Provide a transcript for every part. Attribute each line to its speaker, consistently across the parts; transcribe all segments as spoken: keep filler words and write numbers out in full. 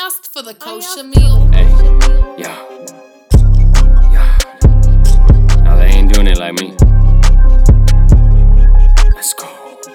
Speaker 1: asked for the kosher meal.
Speaker 2: Hey, yeah, yeah. Now they ain't doing it like me. Let's go.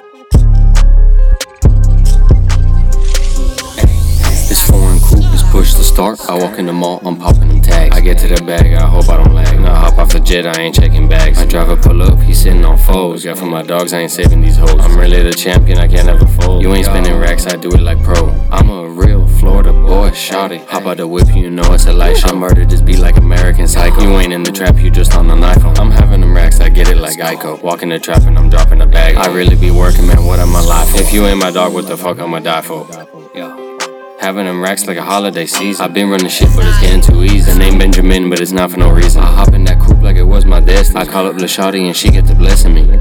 Speaker 2: Hey, this foreign coupe is push to start. I walk in the mall, I'm popping them tags. I get to the bag, I hope I don't lag. Now I hop off the jet, I ain't checking bags. My driver pull up, he sitting on foes. Yeah, for my dogs, I ain't saving these hoes. I'm really the champion, I can't ever fold. You ain't spending racks, I do it like pro. I'm a real Florida boy, shout it. Hop out the whip, you know it's a light show. I murder this beat like American Psycho. You ain't in the trap, you just on an iPhone. I'm having them racks, I get it like Geico. Walk in the trap and I'm dropping a bag. I really be working, man, what am I live for? If you ain't my dog, what the fuck I'ma die for? Yeah. Having them racks like a holiday season. I've been running shit, but it's getting too easy. The name Benjamin, but it's not for no reason. I hop in that coupe like it was my destiny. I call up Lil Shawty and she get to blessing me.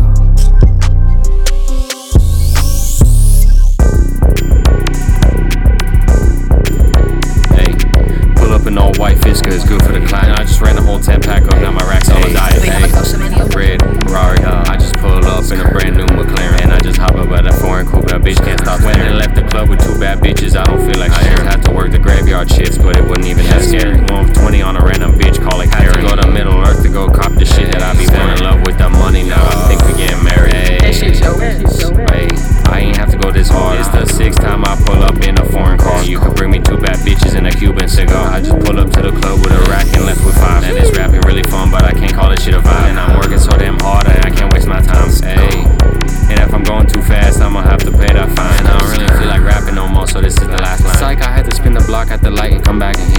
Speaker 2: Hey, pull up an all white Fisker, it's good for the client. I just ran the whole ten pack up, now my rack's on a diet. Hey, red Ferrari, I just pull up in a brand new McLaren. And I just hop up at a foreign coupe, that bitch can't stop. When I left the club with two bad bitches, I don't feel like sharing. Had to work the graveyard shifts, but it wasn't even that scary. one twenty on a random bitch, call it Harry. Had to go to Middle Earth to go cop the shit that I be falling in love with that money. Now I think we getting married. Hey, hey, I ain't have to go this hard. It's the sixth time I pull up in a foreign car. You could bring me two bad bitches and a Cuban cigar. I just pull up to the club with a rack and left with five. And this rapping really fun, but I can't call this shit a vibe. And I'm working so damn hard and I can't waste my time. Hey, and if I'm going too fast, I'ma have to pay that fine. I don't really feel like rapping no more, so this is the last line. Psych, I had to spin the block at the light and come back and hit